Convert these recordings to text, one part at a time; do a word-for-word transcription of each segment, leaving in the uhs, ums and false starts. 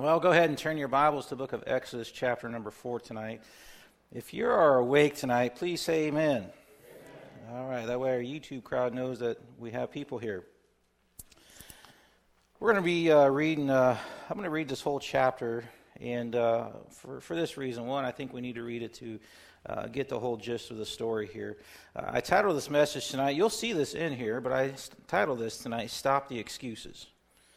Well, go ahead and turn your Bibles to the book of Exodus, chapter number four tonight. If you are awake tonight, please say amen. Amen. All right, that way our YouTube crowd knows that we have people here. We're going to be uh, reading, uh, I'm going to read this whole chapter, and uh, for, for this reason. One, I think we need to read it to uh, get the whole gist of the story here. Uh, I titled this message tonight, you'll see this in here, but I titled this tonight, Stop the Excuses.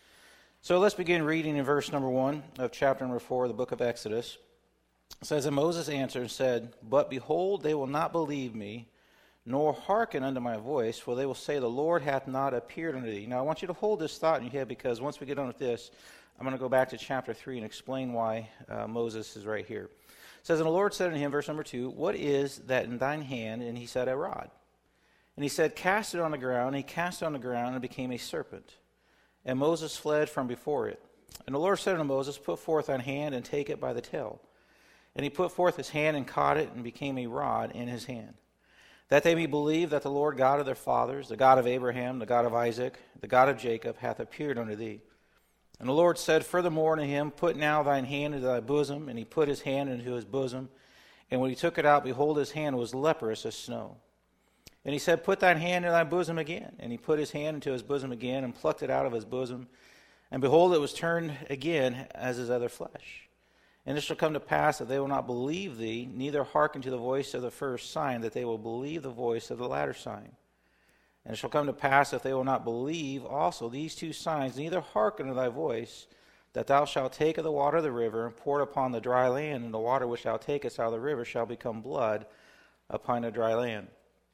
So let's begin reading in verse number one of chapter number four of the book of Exodus. It says, And Moses answered and said, But behold, they will not believe me, nor hearken unto my voice, for they will say, The Lord hath not appeared unto thee. Now I want you to hold this thought in your head, because once we get on with this, I'm going to go back to chapter three and explain why uh, Moses is right here. It says, And the Lord said unto him, verse number two, What is that in thine hand? And he said, A rod. And he said, Cast it on the ground. And he cast it on the ground, and it became a serpent. And Moses fled from before it. And the Lord said unto Moses, Put forth thine hand, and take it by the tail. And he put forth his hand, and caught it, and became a rod in his hand. That they may believe that the Lord God of their fathers, the God of Abraham, the God of Isaac, the God of Jacob, hath appeared unto thee. And the Lord said furthermore unto him, Put now thine hand into thy bosom. And he put his hand into his bosom. And when he took it out, behold, his hand was leprous as snow. And he said, Put thine hand in thy bosom again. And he put his hand into his bosom again, and plucked it out of his bosom. And behold, it was turned again as his other flesh. And it shall come to pass that they will not believe thee, neither hearken to the voice of the first sign, that they will believe the voice of the latter sign. And it shall come to pass, if they will not believe also these two signs, neither hearken to thy voice, that thou shalt take of the water of the river, and pour it upon the dry land, and the water which thou takest out of the river shall become blood upon the dry land.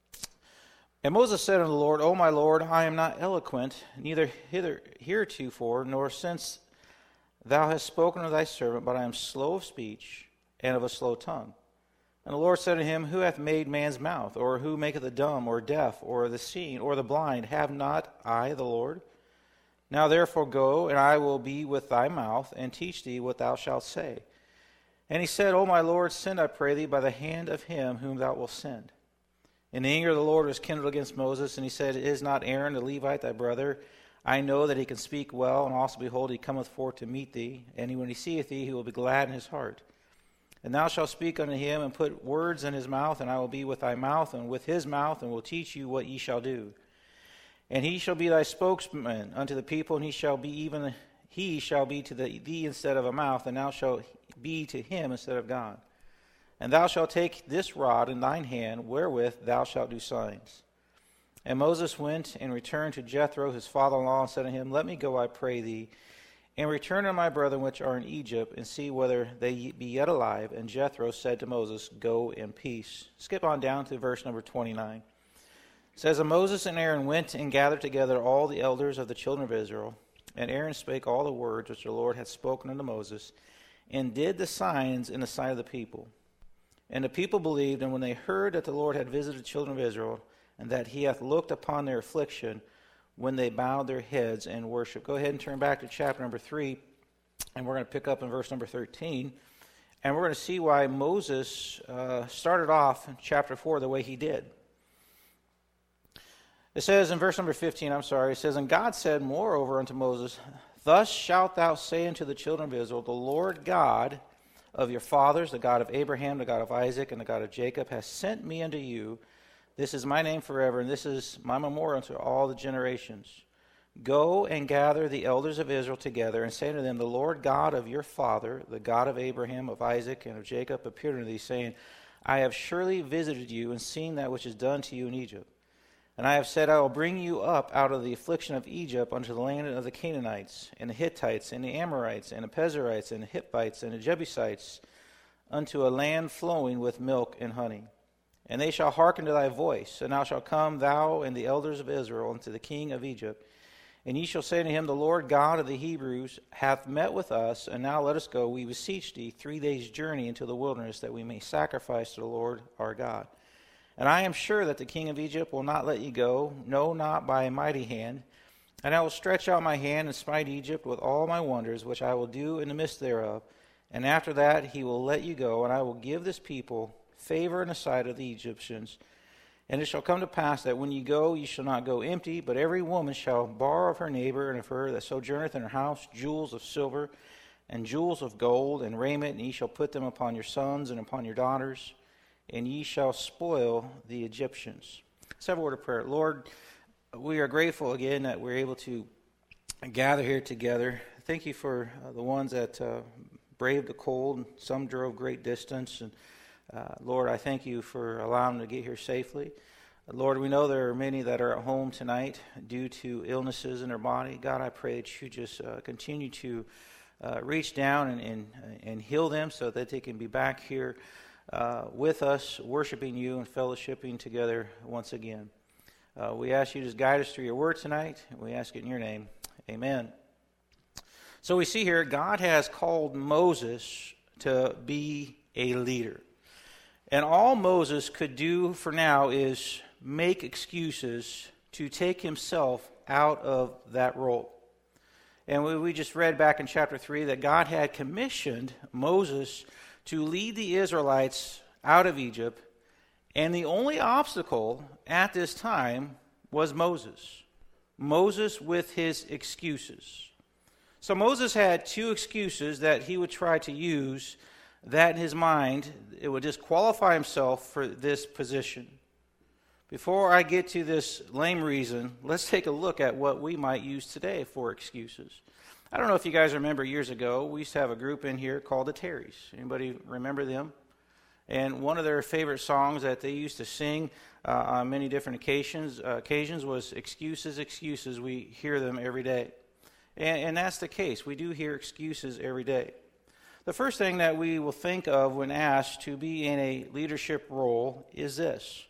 And Moses said unto the Lord, O my Lord, I am not eloquent, neither hither heretofore, nor since thou hast spoken to thy servant, but I am slow of speech, and of a slow tongue. And the Lord said to him, Who hath made man's mouth? Or who maketh the dumb, or deaf, or the seeing, or the blind? Have not I the Lord? Now therefore go, and I will be with thy mouth, and teach thee what thou shalt say. And he said, O my Lord, send, I pray thee, by the hand of him whom thou wilt send. And the anger of the Lord was kindled against Moses, and he said, Is not Aaron the Levite thy brother? I know that he can speak well, and also, behold, he cometh forth to meet thee. And he, when he seeth thee, he will be glad in his heart. And thou shalt speak unto him, and put words in his mouth, and I will be with thy mouth, and with his mouth, and will teach you what ye shall do. And he shall be thy spokesman unto the people, and he shall be even he shall be to the, thee instead of a mouth, and thou shalt be to him instead of God. And thou shalt take this rod in thine hand, wherewith thou shalt do signs. And Moses went and returned to Jethro his father-in-law, and said to him, Let me go, I pray thee, and return unto my brethren which are in Egypt, and see whether they be yet alive. And Jethro said to Moses, Go in peace. Skip on down to verse number twenty-nine. It says, And Moses and Aaron went and gathered together all the elders of the children of Israel. And Aaron spake all the words which the Lord had spoken unto Moses, and did the signs in the sight of the people. And the people believed, and when they heard that the Lord had visited the children of Israel, and that he hath looked upon their affliction, when they bowed their heads and worshiped. Go ahead and turn back to chapter number three, and we're going to pick up in verse number thirteen. And we're going to see why Moses uh, started off in chapter four the way he did. It says in verse number fifteen, I'm sorry, it says, And God said moreover unto Moses, Thus shalt thou say unto the children of Israel, The Lord God of your fathers, the God of Abraham, the God of Isaac, and the God of Jacob, has sent me unto you. This is my name forever, and this is my memorial unto all the generations. Go and gather the elders of Israel together, and say to them, The Lord God of your father, the God of Abraham, of Isaac, and of Jacob, appeared unto thee, saying, I have surely visited you, and seen that which is done to you in Egypt. And I have said, I will bring you up out of the affliction of Egypt unto the land of the Canaanites, and the Hittites, and the Amorites, and the Perizzites, and the Hittites, and the Jebusites, unto a land flowing with milk and honey. And they shall hearken to thy voice, and thou shalt come, thou and the elders of Israel, unto the king of Egypt. And ye shall say to him, The Lord God of the Hebrews hath met with us, and now let us go, we beseech thee, three days' journey into the wilderness, that we may sacrifice to the Lord our God. And I am sure that the king of Egypt will not let you go, no, not by a mighty hand. And I will stretch out my hand and smite Egypt with all my wonders, which I will do in the midst thereof. And after that he will let you go, and I will give this people favor in the sight of the Egyptians. And it shall come to pass that when ye go, ye shall not go empty, but every woman shall borrow of her neighbor and of her that sojourneth in her house jewels of silver, and jewels of gold, and raiment, and ye shall put them upon your sons and upon your daughters, and ye shall spoil the Egyptians. Let's have a word of prayer. Lord, we are grateful again that we're able to gather here together. Thank you for uh, the ones that uh, braved the cold. Some drove great distance. And uh, Lord, I thank you for allowing them to get here safely. Uh, Lord, we know there are many that are at home tonight due to illnesses in their body. God, I pray that you just uh, continue to uh, reach down and, and, and heal them so that they can be back here uh, with us, worshiping you and fellowshipping together once again. Uh, we ask you to just guide us through your word tonight, and we ask it in your name. Amen. So we see here, God has called Moses to be a leader. And all Moses could do for now is make excuses to take himself out of that role. And we, we just read back in chapter three that God had commissioned Moses to lead the Israelites out of Egypt, and the only obstacle at this time was Moses. Moses with his excuses. So Moses had two excuses that he would try to use that in his mind, it would disqualify himself for this position. Before I get to this lame reason, let's take a look at what we might use today for excuses. I don't know if you guys remember years ago, we used to have a group in here called the Terrys. Anybody remember them? And one of their favorite songs that they used to sing uh, on many different occasions uh, occasions was Excuses, Excuses. We hear them every day. And, and that's the case. We do hear excuses every day. The first thing that we will think of when asked to be in a leadership role is this: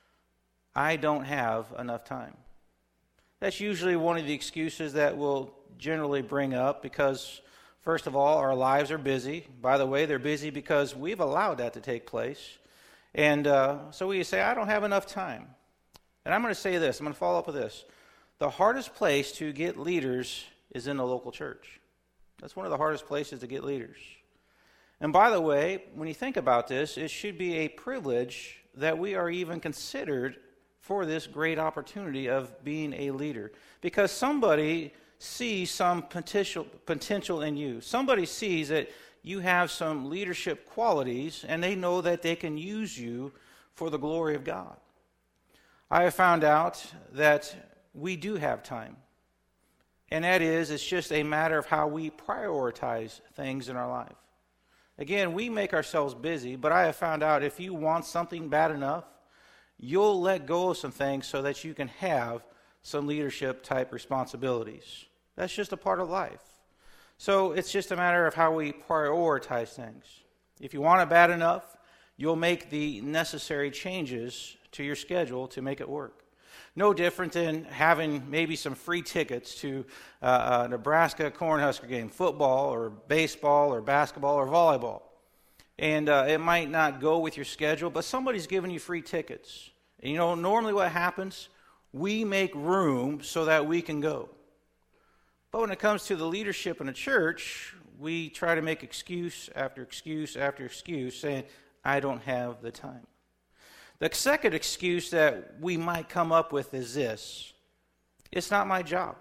I don't have enough time. That's usually one of the excuses that we'll generally bring up because, first of all, our lives are busy. By the way, they're busy because we've allowed that to take place. And uh, so we say, I don't have enough time. And I'm going to say this, I'm going to follow up with this. The hardest place to get leaders is in the local church. That's one of the hardest places to get leaders. And by the way, when you think about this, it should be a privilege that we are even considered for this great opportunity of being a leader. Because somebody sees some potential potential in you. Somebody sees that you have some leadership qualities, and they know that they can use you for the glory of God. I have found out that we do have time. And that is, it's just a matter of how we prioritize things in our life. Again, we make ourselves busy, but I have found out if you want something bad enough, you'll let go of some things so that you can have some leadership type responsibilities. That's just a part of life. So it's just a matter of how we prioritize things. If you want it bad enough, you'll make the necessary changes to your schedule to make it work. No different than having maybe some free tickets to uh, a Nebraska Cornhusker game, football or baseball or basketball or volleyball. And uh, it might not go with your schedule, but somebody's giving you free tickets. And you know, normally what happens, we make room so that we can go. But when it comes to the leadership in a church, we try to make excuse after excuse after excuse, saying, I don't have the time. The second excuse that we might come up with is this: it's not my job.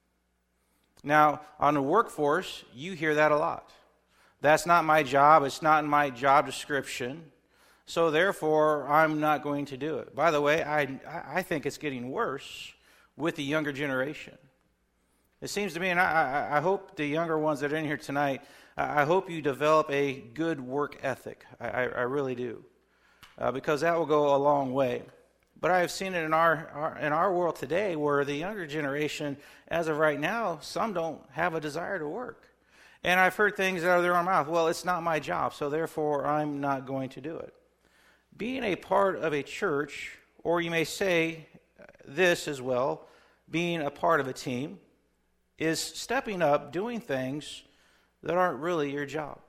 Now, on the workforce, you hear that a lot. That's not my job. It's not in my job description. So therefore, I'm not going to do it. By the way, I, I think it's getting worse with the younger generation. It seems to me, and I, I hope the younger ones that are in here tonight, I hope you develop a good work ethic. I, I really do. Uh, because that will go a long way. But I have seen it in our, our in our world today where the younger generation, as of right now, some don't have a desire to work. And I've heard things out of their own mouth, well, it's not my job, so therefore I'm not going to do it. Being a part of a church, or you may say this as well, being a part of a team, is stepping up, doing things that aren't really your job.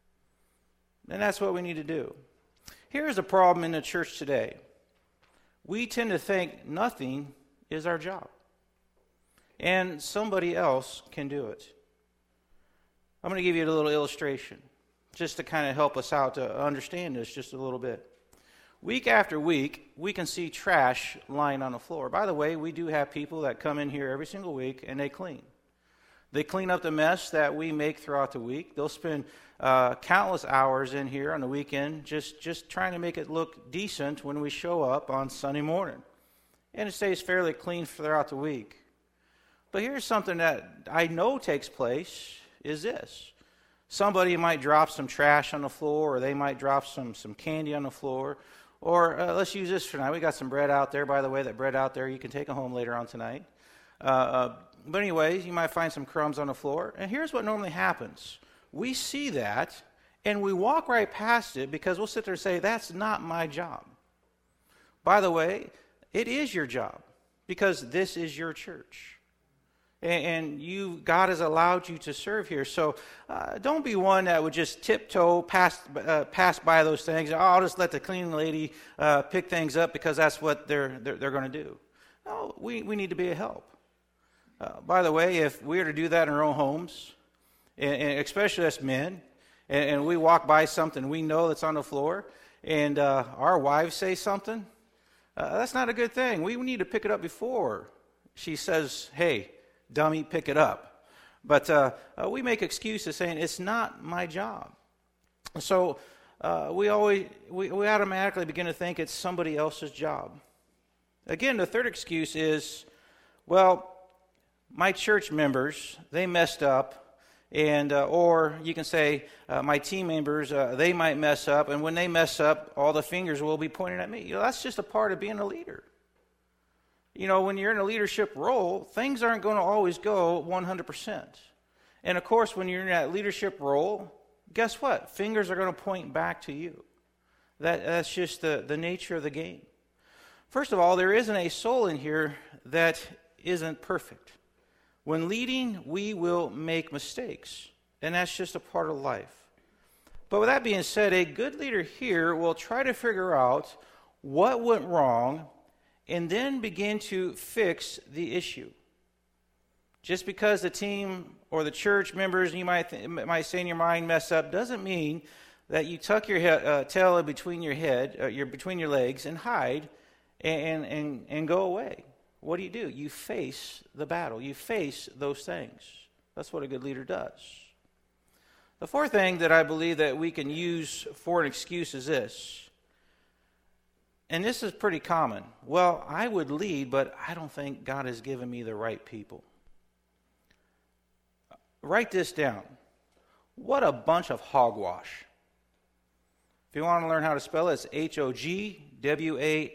And that's what we need to do. Here's a problem in the church today. We tend to think nothing is our job, and somebody else can do it. I'm going to give you a little illustration just to kind of help us out to understand this just a little bit. Week after week, we can see trash lying on the floor. By the way, we do have people that come in here every single week and they clean. They clean up the mess that we make throughout the week. They'll spend uh, countless hours in here on the weekend just, just trying to make it look decent when we show up on Sunday morning. And it stays fairly clean throughout the week. But here's something that I know takes place, is this. Somebody might drop some trash on the floor, or they might drop some, some candy on the floor. Or uh, let's use this for tonight. We got some bread out there, by the way. That bread out there, you can take it home later on tonight. Uh, uh, but anyways, you might find some crumbs on the floor. And here's what normally happens. We see that, and we walk right past it because we'll sit there and say, that's not my job. By the way, it is your job because this is your church. And you, God has allowed you to serve here. So uh, don't be one that would just tiptoe past, uh, pass by those things. Oh, I'll just let the cleaning lady uh, pick things up because that's what they're they're, they're going to do. No, we, we need to be a help. Uh, by the way, if we were to do that in our own homes, and, and especially as men, and, and we walk by something we know that's on the floor, and uh, our wives say something, uh, that's not a good thing. We need to pick it up before she says, hey, dummy, pick it up. But uh, uh, we make excuses saying, it's not my job. So uh, we always, we, we automatically begin to think it's somebody else's job. Again, the third excuse is, well, my church members, they messed up, and uh, or you can say uh, my team members, uh, they might mess up, and when they mess up, all the fingers will be pointed at me. You know, that's just a part of being a leader. You know, when you're in a leadership role, things aren't going to always go one hundred percent. And of course, when you're in that leadership role, guess what? Fingers are going to point back to you. That, that's just the, the nature of the game. First of all, there isn't a soul in here that isn't perfect. When leading, we will make mistakes, and that's just a part of life. But with that being said, a good leader here will try to figure out what went wrong and then begin to fix the issue. Just because the team or the church members, you might th- might say in your mind, mess up, doesn't mean that you tuck your he- uh, tail in between your head, uh, your between your legs, and hide and, and and go away. What do you do? You face the battle. You face those things. That's what a good leader does. The fourth thing that I believe that we can use for an excuse is this. And this is pretty common. Well, I would lead, but I don't think God has given me the right people. Write this down. What a bunch of hogwash. If you want to learn how to spell it, it's H O G W A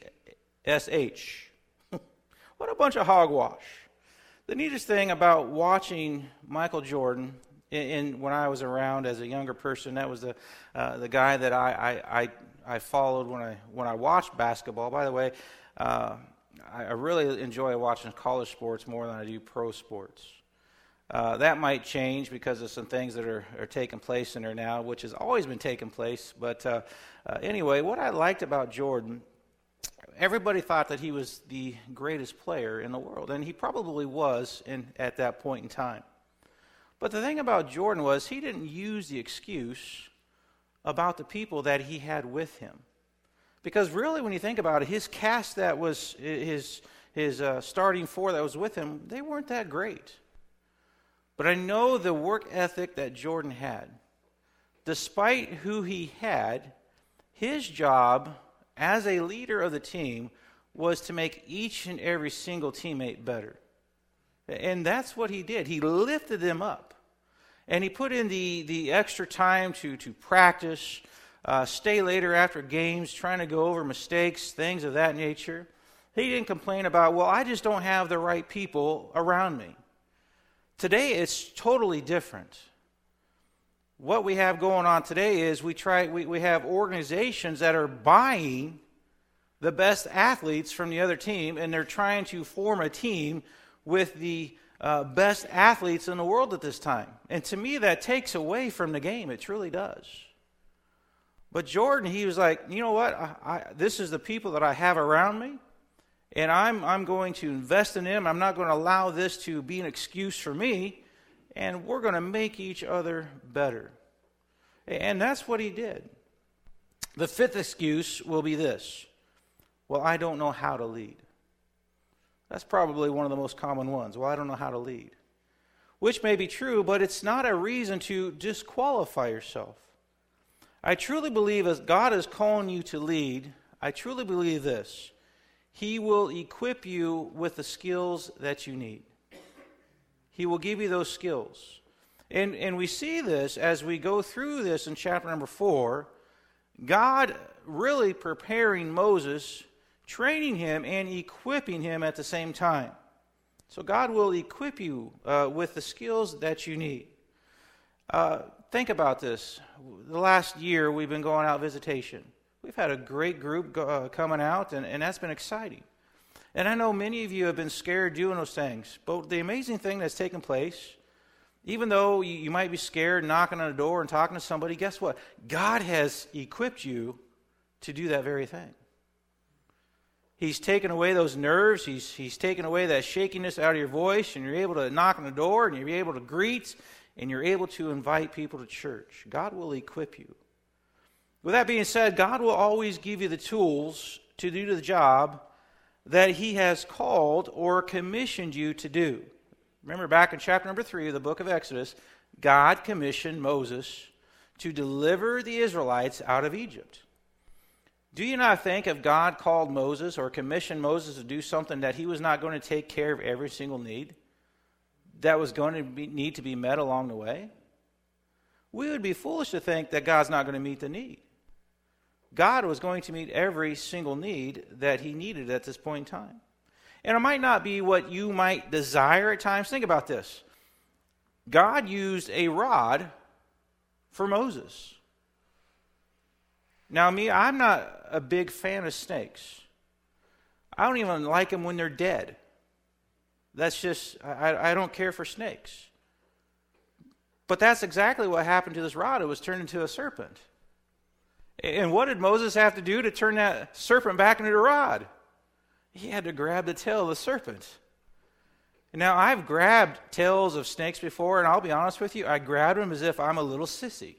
S H. What a bunch of hogwash. The neatest thing about watching Michael Jordan, in, in when I was around as a younger person, that was the uh, the guy that I, I, I, I followed when I when I watched basketball. By the way, uh, I, I really enjoy watching college sports more than I do pro sports. Uh, that might change because of some things that are, are taking place in there now, which has always been taking place. But uh, uh, anyway, what I liked about Jordan, everybody thought that he was the greatest player in the world, and he probably was in, at that point in time. But the thing about Jordan was he didn't use the excuse about the people that he had with him. Because really, when you think about it, his cast that was his, his uh, starting four that was with him, they weren't that great. But I know the work ethic that Jordan had. Despite who he had, his job as a leader of the team was to make each and every single teammate better. And that's what he did. He lifted them up. And he put in the, the extra time to, to practice, uh, stay later after games, trying to go over mistakes, things of that nature. He didn't complain about, well, I just don't have the right people around me. Today, it's totally different. What we have going on today is we try we, we have organizations that are buying the best athletes from the other team, and they're trying to form a team with the uh, best athletes in the world at this time. And to me, that takes away from the game. It truly does. But Jordan, he was like, you know what? I, I, this is the people that I have around me. And I'm I'm going to invest in them. I'm not going to allow this to be an excuse for me. And we're going to make each other better. And that's what he did. The fifth excuse will be this. Well, I don't know how to lead. That's probably one of the most common ones. Well, I don't know how to lead. which may be true, but it's not a reason to disqualify yourself. I truly believe as God is calling you to lead, I truly believe this. He will equip you with the skills that you need. He will give you those skills. And, and we see this as we go through this in chapter number four, God really preparing Moses, training him and equipping him at the same time. So God will equip you uh, with the skills that you need. Uh, think about this. The last year we've been going out visitation. We've had a great group go, uh, coming out, and, and that's been exciting. And I know many of you have been scared doing those things. But the amazing thing that's taken place, even though you, you might be scared knocking on a door and talking to somebody, guess what? God has equipped you to do that very thing. He's taken away those nerves. He's, he's taken away that shakiness out of your voice, and you're able to knock on the door, and you're able to greet, and you're able to invite people to church. God will equip you. With that being said, God will always give you the tools to do the job that He has called or commissioned you to do. Remember back in chapter number three of the book of Exodus, God commissioned Moses to deliver the Israelites out of Egypt. Do you not think if God called Moses or commissioned Moses to do something that he was not going to take care of every single need that was going to be, need to be met along the way? We would be foolish to think that God's not going to meet the need. God was going to meet every single need that he needed at this point in time. And it might not be what you might desire at times. Think about this. God used a rod for Moses. Now, me, I'm not a big fan of snakes. I don't even like them when they're dead. That's just, I, I don't care for snakes. But that's exactly what happened to this rod. It was turned into a serpent. And what did Moses have to do to turn that serpent back into a rod? He had to grab the tail of the serpent. Now, I've grabbed tails of snakes before, and I'll be honest with you, I grabbed them as if I'm a little sissy.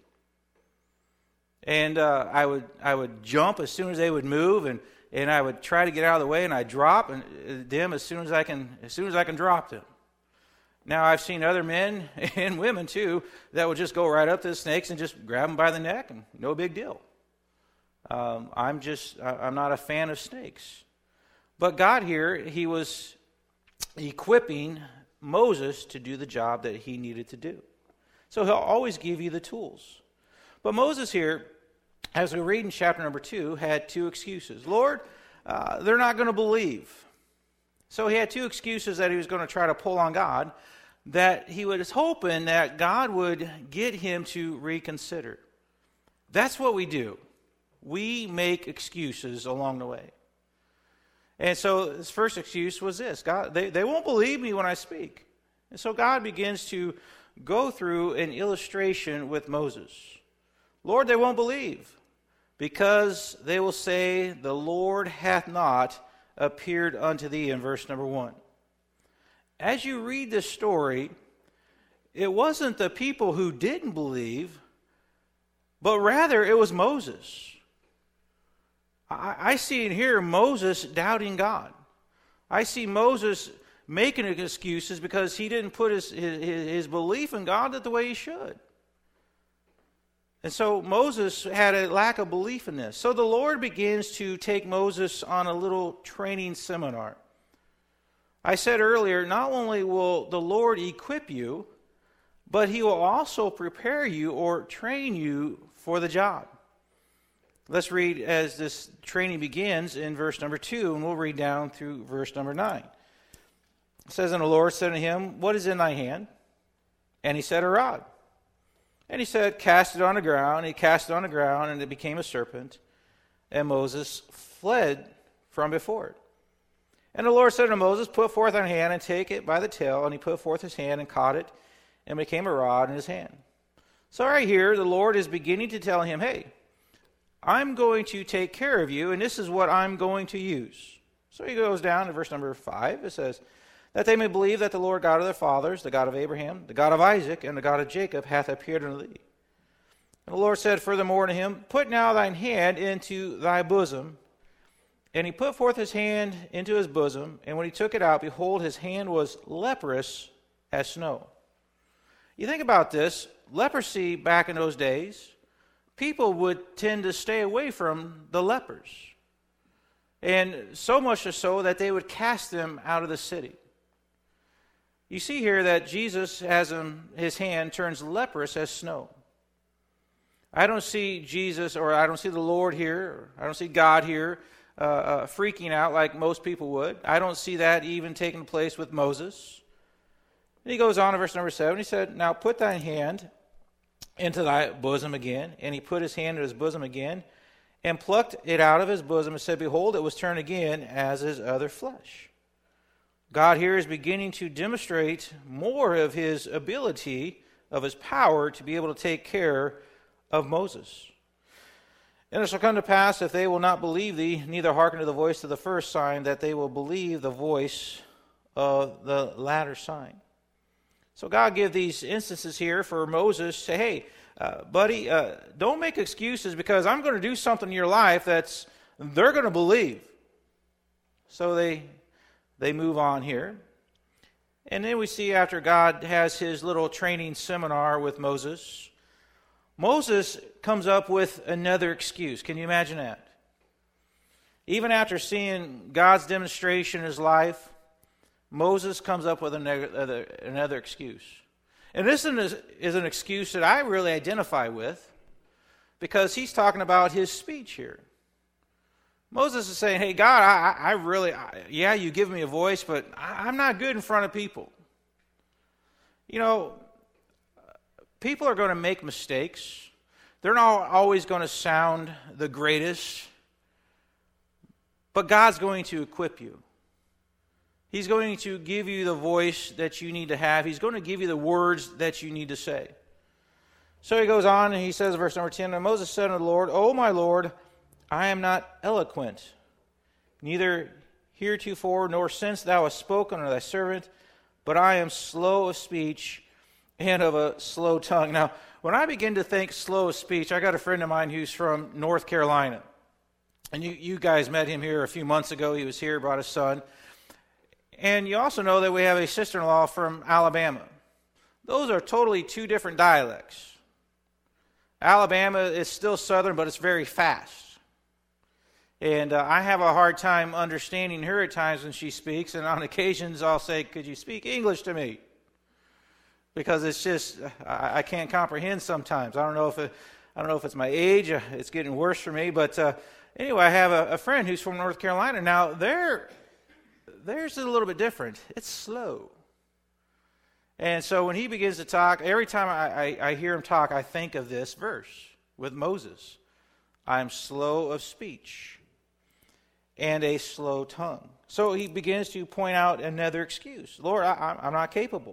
And uh, I would I would jump as soon as they would move, and, and I would try to get out of the way, and I'd drop and, uh, them as soon as I can as soon as I can drop them. Now, I've seen other men and women, too, that would just go right up to the snakes and just grab them by the neck, and no big deal. Um, I'm just, I'm not a fan of snakes. But God here, he was equipping Moses to do the job that he needed to do. So he'll always give you the tools. But Moses here, as we read in chapter number two, had two excuses. Lord, uh, they're not going to believe. So he had two excuses that he was going to try to pull on God, that he was hoping that God would get him to reconsider. That's what we do. We make excuses along the way. And so his first excuse was this. God, they, they won't believe me when I speak. And so God begins to go through an illustration with Moses. Lord, they won't believe, because they will say, the Lord hath not appeared unto thee, in verse number one. As you read this story, it wasn't the people who didn't believe, but rather it was Moses. I, I see in here Moses doubting God. I see Moses making excuses because he didn't put his, his, his belief in God the way he should. And so Moses had a lack of belief in this. So the Lord begins to take Moses on a little training seminar. I said earlier, not only will the Lord equip you, but he will also prepare you or train you for the job. Let's read as this training begins in verse number two, and we'll read down through verse number nine. It says, and the Lord said unto him, what is in thy hand? And he said, a rod. And he said, cast it on the ground. And he cast it on the ground, and it became a serpent. And Moses fled from before it. And the Lord said to Moses, put forth thine hand, and take it by the tail. And he put forth his hand, and caught it, and became a rod in his hand. So right here, the Lord is beginning to tell him, hey, I'm going to take care of you, and this is what I'm going to use. So he goes down to verse number five. It says, that they may believe that the Lord God of their fathers, the God of Abraham, the God of Isaac, and the God of Jacob, hath appeared unto thee. And the Lord said furthermore to him, put now thine hand into thy bosom. And he put forth his hand into his bosom, and when he took it out, behold, his hand was leprous as snow. You think about this, leprosy back in those days, people would tend to stay away from the lepers. And so much so that they would cast them out of the city. You see here that Jesus has him, his hand turns leprous as snow. I don't see Jesus, or I don't see the Lord here, or I don't see God here uh, uh, freaking out like most people would. I don't see that even taking place with Moses. And he goes on in verse number seven. He said, "Now put thy hand into thy bosom again." And he put his hand into his bosom again, and plucked it out of his bosom, and said, "Behold, it was turned again as his other flesh." God here is beginning to demonstrate more of his ability, of his power, to be able to take care of Moses. "And it shall come to pass, if they will not believe thee, neither hearken to the voice of the first sign, that they will believe the voice of the latter sign." So God give these instances here for Moses. Say, hey, uh, buddy, uh, don't make excuses, because I'm going to do something in your life that's they're going to believe. So they they move on here. And then we see after God has his little training seminar with Moses, Moses comes up with another excuse. Can you imagine that? Even after seeing God's demonstration in his life, Moses comes up with another, another excuse. And this is an excuse that I really identify with, because he's talking about his speech here. Moses is saying, hey, God, I, I really, I, yeah, you give me a voice, but I, I'm not good in front of people. You know, people are going to make mistakes. They're not always going to sound the greatest, but God's going to equip you. He's going to give you the voice that you need to have. He's going to give you the words that you need to say. So he goes on and he says, verse number ten, "And Moses said unto the Lord, O my Lord, I am not eloquent, neither heretofore nor since thou hast spoken unto thy servant, but I am slow of speech and of a slow tongue." Now, when I begin to think slow of speech, I got a friend of mine who's from North Carolina. And you, you guys met him here a few months ago. He was here, brought his son. And you also know that we have a sister-in-law from Alabama. Those are totally two different dialects. Alabama is still southern, but it's very fast. And uh, I have a hard time understanding her at times when she speaks, and on occasions I'll say, "Could you speak English to me?" Because it's just, I, I can't comprehend sometimes. I don't know if it, I don't know if it's my age, uh, it's getting worse for me, but uh, anyway, I have a, a friend who's from North Carolina. Now, they're, theirs is a little bit different. It's slow. And so when he begins to talk, every time I, I, I hear him talk, I think of this verse with Moses. "I am slow of speech and a slow tongue." So he begins to point out another excuse. Lord, I, I'm not capable.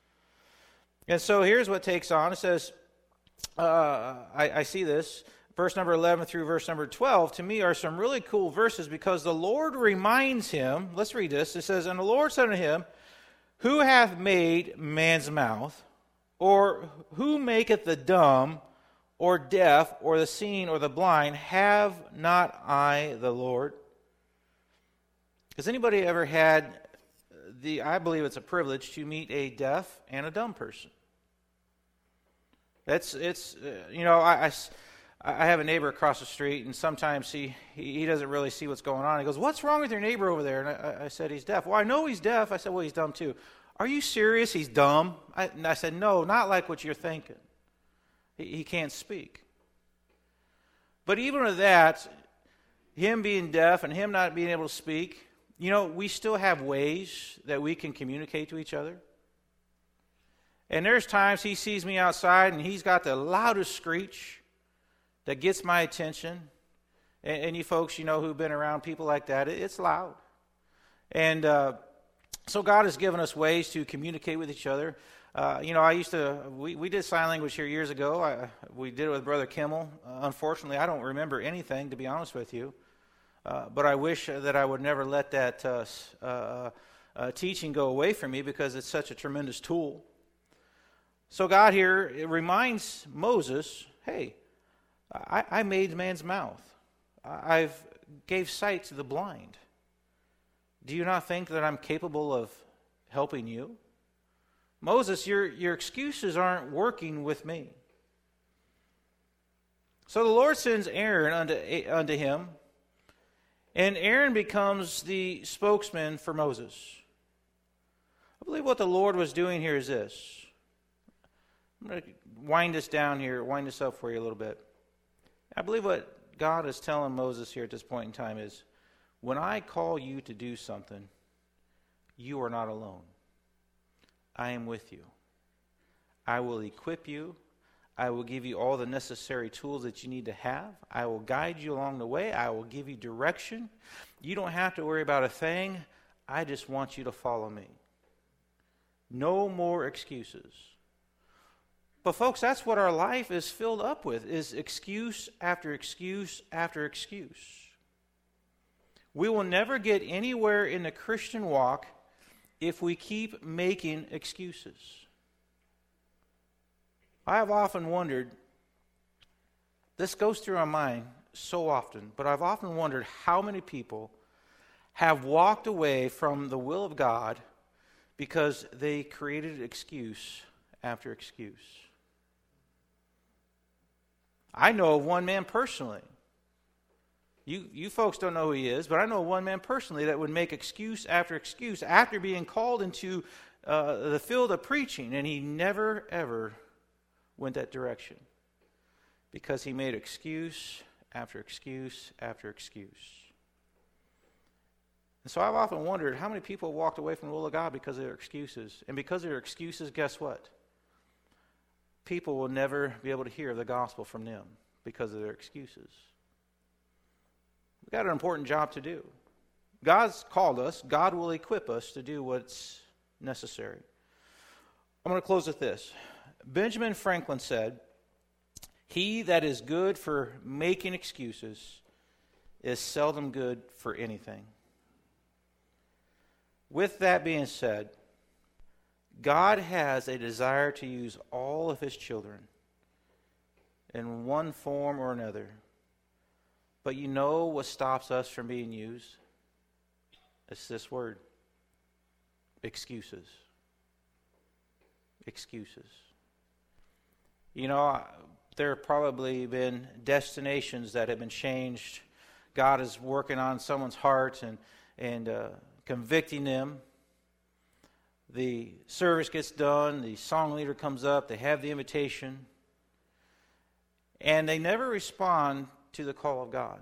And so here's what takes on. It says, uh, I, I see this, verse number eleven through verse number twelve, to me are some really cool verses, because the Lord reminds him, let's read this, it says, "And the Lord said unto him, Who hath made man's mouth? Or who maketh the dumb, or deaf, or the seeing, or the blind? Have not I the Lord?" Has anybody ever had the, I believe it's a privilege, to meet a deaf and a dumb person? It's, it's uh, you know, I, I, I have a neighbor across the street, and sometimes he, he, he doesn't really see what's going on. He goes, "What's wrong with your neighbor over there?" And I, I said, "He's deaf." "Well, I know he's deaf." I said, "Well, he's dumb too." "Are you serious? He's dumb?" I, and I said, "No, not like what you're thinking. He, he can't speak." But even with that, him being deaf and him not being able to speak, you know, we still have ways that we can communicate to each other. And there's times he sees me outside and he's got the loudest screech that gets my attention. And, and you folks, you know, who've been around people like that, it, it's loud. And uh, so God has given us ways to communicate with each other. Uh, you know, I used to, we, we did sign language here years ago. I, we did it with Brother Kimmel. Uh, unfortunately, I don't remember anything, to be honest with you. Uh, but I wish that I would never let that uh, uh, uh, teaching go away from me, because it's such a tremendous tool. So God here it reminds Moses, hey, I, I made man's mouth. I've gave sight to the blind. Do you not think that I'm capable of helping you? Moses, your, your excuses aren't working with me. So the Lord sends Aaron unto, unto him, and Aaron becomes the spokesman for Moses. I believe what the Lord was doing here is this. I'm going to wind this down here, wind this up for you a little bit. I believe what God is telling Moses here at this point in time is, when I call you to do something, you are not alone. I am with you. I will equip you. I will give you all the necessary tools that you need to have. I will guide you along the way. I will give you direction. You don't have to worry about a thing. I just want you to follow me. No more excuses. But folks, that's what our life is filled up with, is excuse after excuse after excuse. We will never get anywhere in the Christian walk if we keep making excuses. I have often wondered, this goes through my mind so often, but I've often wondered how many people have walked away from the will of God because they created excuse after excuse. I know of one man personally. You, you folks don't know who he is, but I know one man personally that would make excuse after excuse after being called into uh, the field of preaching, and he never, ever went that direction because he made excuse after excuse after excuse. And so I've often wondered how many people walked away from the will of God because of their excuses. And because of their excuses, guess what? People will never be able to hear the gospel from them because of their excuses. We've got an important job to do. God's called us. God will equip us to do what's necessary. I'm going to close with this. Benjamin Franklin said, "He that is good for making excuses is seldom good for anything." With that being said, God has a desire to use all of his children in one form or another. But you know what stops us from being used? It's this word. Excuses. Excuses. You know, there have probably been destinations that have been changed. God is working on someone's heart and, and uh, convicting them. The service gets done, the song leader comes up, they have the invitation, and they never respond to the call of God.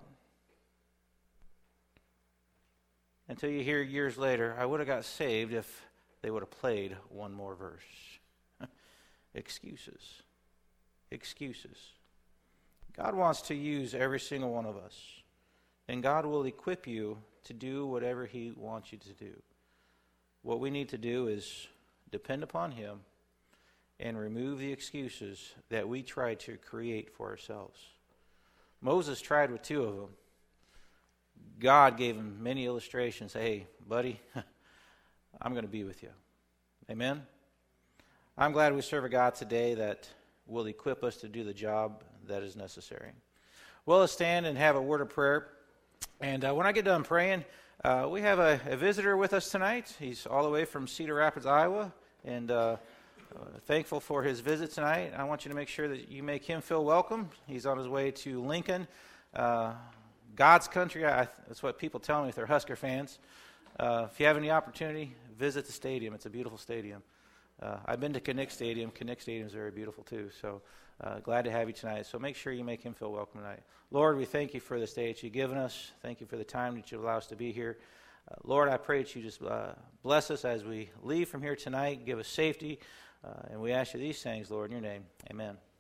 Until you hear years later, I would have got saved if they would have played one more verse. Excuses. Excuses. God wants to use every single one of us, and God will equip you to do whatever he wants you to do. What we need to do is depend upon him and remove the excuses that we try to create for ourselves. Moses tried with two of them. God gave him many illustrations. Hey, buddy, I'm going to be with you. Amen? I'm glad we serve a God today that will equip us to do the job that is necessary. Well, let's stand and have a word of prayer. And uh, when I get done praying, uh, we have a, a visitor with us tonight. He's all the way from Cedar Rapids, Iowa, and uh, uh, thankful for his visit tonight. I want you to make sure that you make him feel welcome. He's on his way to Lincoln, uh, God's country. I, that's what people tell me if they're Husker fans. Uh, if you have any opportunity, visit the stadium. It's a beautiful stadium. Uh, I've been to Kinnick Stadium. Kinnick Stadium is very beautiful too. So uh, glad to have you tonight. So make sure you make him feel welcome tonight. Lord, we thank you for this day that you've given us. Thank you for the time that you allow us to be here. Uh, Lord, I pray that you just uh, bless us as we leave from here tonight. Give us safety. Uh, and we ask you these things, Lord, in your name. Amen.